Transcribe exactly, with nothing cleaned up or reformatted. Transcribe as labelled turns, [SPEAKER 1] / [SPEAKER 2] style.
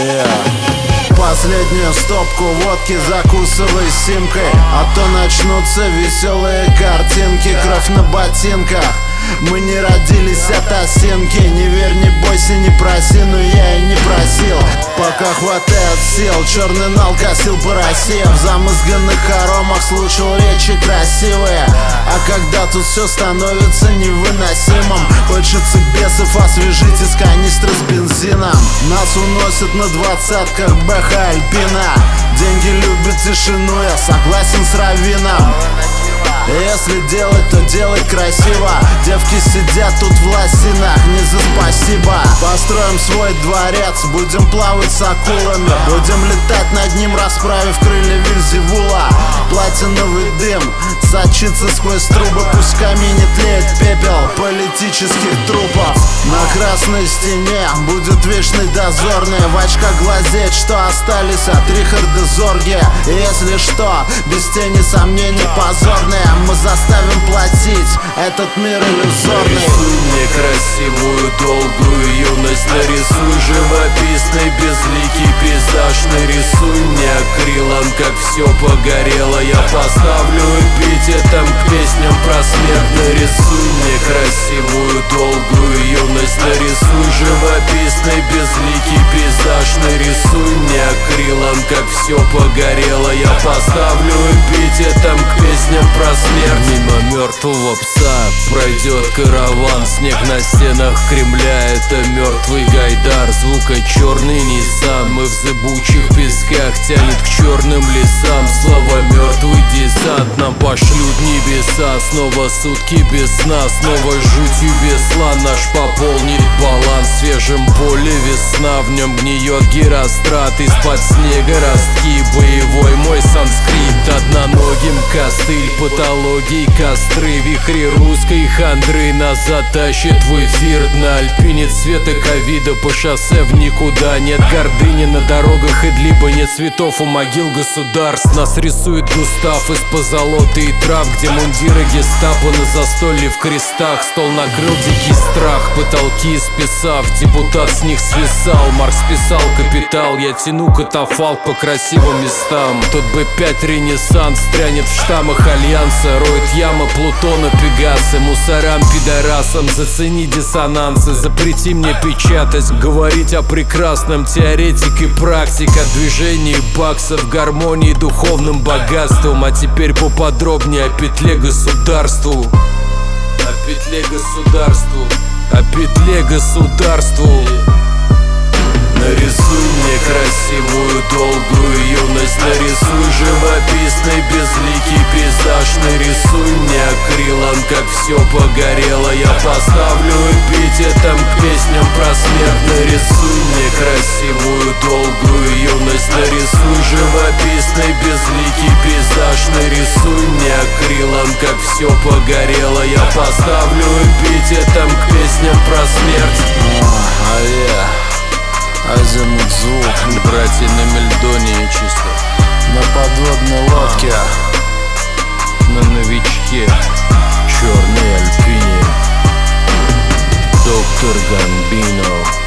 [SPEAKER 1] Yeah. Последнюю стопку водки закусывай симкой, а то начнутся веселые картинки. Кровь на ботинках, мы не родились от осинки. Не верь, не бойся, не проси, но я и не просил. Пока хватает сил, черный нал косил по России. В замызганных хоромах слушал речи красивые. А когда тут все становится невыносимым, хочется бесов освежить из канистры с бензином. Нас уносят на двадцатках Бэха Альпина. Деньги любят тишину, я согласен с Равином. Если делать, то делать красиво. Девки сидят тут в лосинах, не за спасибо. Построим свой дворец, будем плавать с акулами. Будем летать над ним, расправив крылья Вильзевула. Платиновый дым сочится сквозь трубы. Пусть в камине тлеет пепел политических трупов. На красной стене будет вечный дозорный. В очках глазеть, что остались от Рихарда Зорге. И если что, без тени сомнений позорные, мы заставим платить этот мир иллюзорный.
[SPEAKER 2] Нарисуй мне красивую, долгую юность. Нарисуй живописный, безликий пейзаж. Нарисуй мне акрилом, как все погорело. Я поставлю эпитетом к песням про смерть. Нарисуй мне красивую, долгую юность. Нарисуй живописный, безликий пейзаж. Нарисуй мне акрилом, как все погорело. Я поставлю эпитетом к песням про смерть. Мимо мертвого пса пройдет караван. Снег на стенах Кремля — это мертвый Гайдар. Звука черный Ниссан. Мы в зыбучих песках, тянет к черным лесам. Слова мертвый десант нам пошлют небеса. Снова сутки без сна, снова жутью весла. Наш пополнит баланс в свежем поле весна. В нем гниет гирострат, из-под снега ростки. Боевой мой санскрит, одноногим костыль. Патологии, костры, вихри русской хандры. Нас затащит в эфир на Альпине цвета ковида. По шоссе в никуда. Нет гордыни на дорогах Идлиба. Нет цветов у могил государств. Нас рисует Густав из позолоты и трав, где мундиры гестапо на застолье в крестах. Стол накрыл дикий страх, потолки списав. Депутат с них свисал, Маркс писал капитал. Я тяну катафалк по красивым местам. Тут бы пять ренессанс стрянет в штаммах Альянса. Роет ямы Плутона, Пегасы. Мусорам, пидорасам, зацени диссонансы. Запрети мне печатать, говорить о прекрасном. Теоретик и практик, о движении баксов, гармонии, духовным богатством. А теперь поподробнее о петле государству. О петле государству. О петле государству. Нарисуй мне красивую, долгую юность. Нарисуй живописный, безликий пейзаж. Нарисуй мне акрилом, как все погорело. Я поставлю эпитетом к песням про смерть. Нарисуй мне красивую, долгую юность. Нарисуй живописный, безликий пейзаж. Нарисуй мне акрилом, как все погорело. Я поставлю эпитетом к песням про смерть.
[SPEAKER 1] А я азимут звук,
[SPEAKER 2] братья на Мельдоне чисто.
[SPEAKER 1] на подводной лодке,
[SPEAKER 2] на новичке, черной Альпине. Доктор Гамбино.